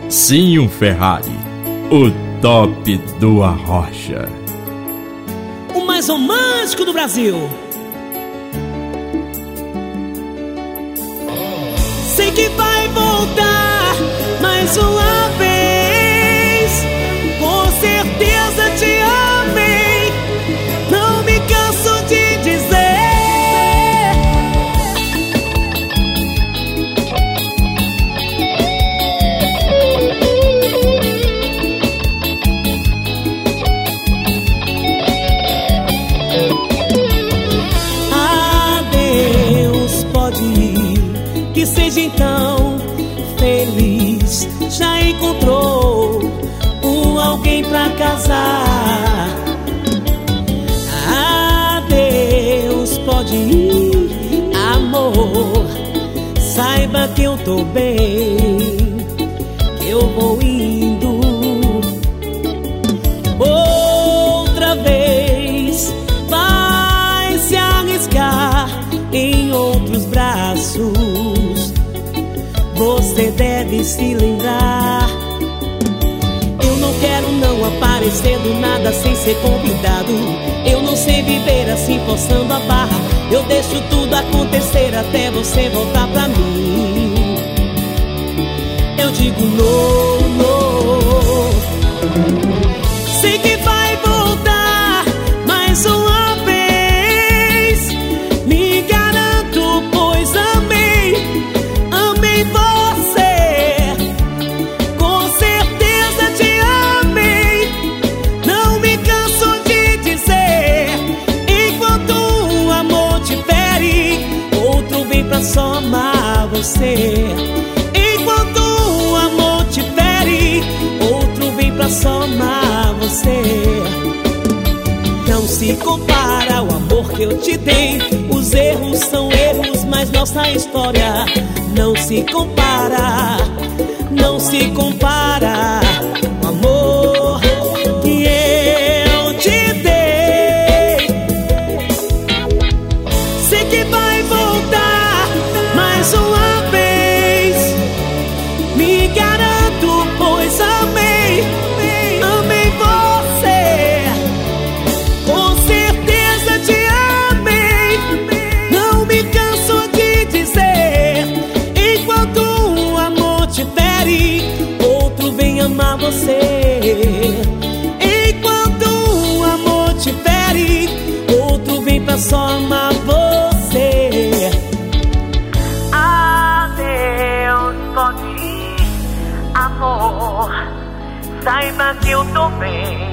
Sim, um Ferrari, o top do Arrocha. O mais romântico do Brasil. Sei que vai voltar mais uma vez. Com certeza te amei. Não me canso de dizer. Adeus, pode ir. Que seja então feliz. Já encontrou alguém pra casar. Adeus, pode ir, amor. Saiba que eu tô bem, que eu vou indo. Outra vez vai se arriscar em outros braços. Você deve se lembrar. Eu não quero não aparecer do nada sem ser convidado. Eu não sei viver assim forçando a barra. Eu deixo tudo acontecer até você voltar pra mim. Eu digo não, não. Sei que vai voltar mais uma vez. Me garanto, pois amei você. Com certeza te amei. Não me canso de dizer. Enquanto um amor te fere, outro vem pra só amar você. Enquanto um amor te fere, outro vem pra só amar você. Não se compara ao amor que eu te dei. Os erros são erros, mas nossa história não se compara. Não se compara o amor que eu te dei. Sei que vai voltar mais uma vez. Me garanto, pois amei você. Com certeza te amei. Não me canso de dizer. Enquanto um amor te fere, outro vem amar você. Enquanto um amor te fere, outro vem pra só amar você. Adeus, pode ir, amor. Saiba que eu tô bem,